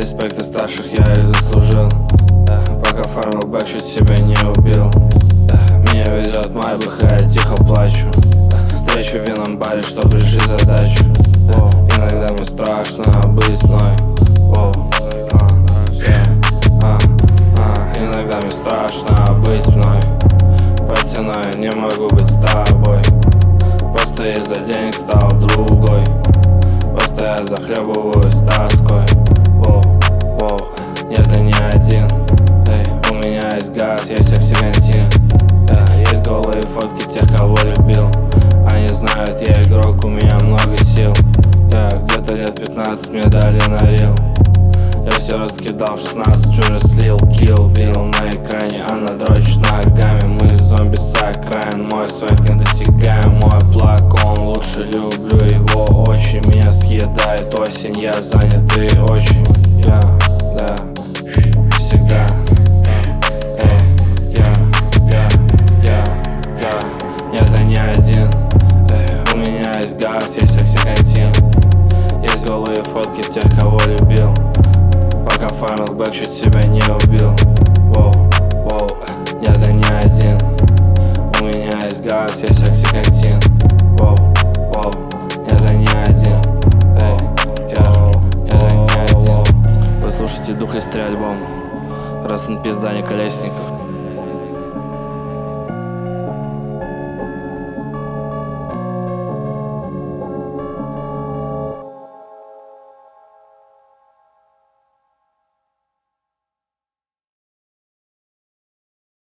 Респект от старших я их заслужил. Пока фармил бэк, чуть себя не убил. Меня везет Майбах, и я тихо плачу. Встречу в винном баре, чтоб решить задачу. Иногда мне страшно быть мной. Иногда мне страшно быть мной. Под стеной не могу быть с тобой. Просто из-за денег стал другой. Просто я захлебываюсь тоской. Нет, ты не один. У меня есть газ, есть оксигантин. Есть голые фотки тех, кого любил. Они знают, я игрок, у меня много сил. Где-то лет 15 мне дали на рил. Я все раскидал в 16, уже слил. Kill Bill на экране, она дрочит ногами. Мы зомби с окраин, мой свек недосягаем. Мой плак, он лучше, люблю его очень. Меня съедает осень, я занятый очень. Да, всегда. Нет, я не один. У меня есть газ, есть оксигантин. Есть голые фотки тех, кого любил. Пока фармил бэк, чуть себя не убил. Нет, я не один. У меня есть газ, есть оксигантин. Нет, я не один. Нет, я не один. Вы слушаете Дух Истри альбом. Rest in Peace, Даня Колесников.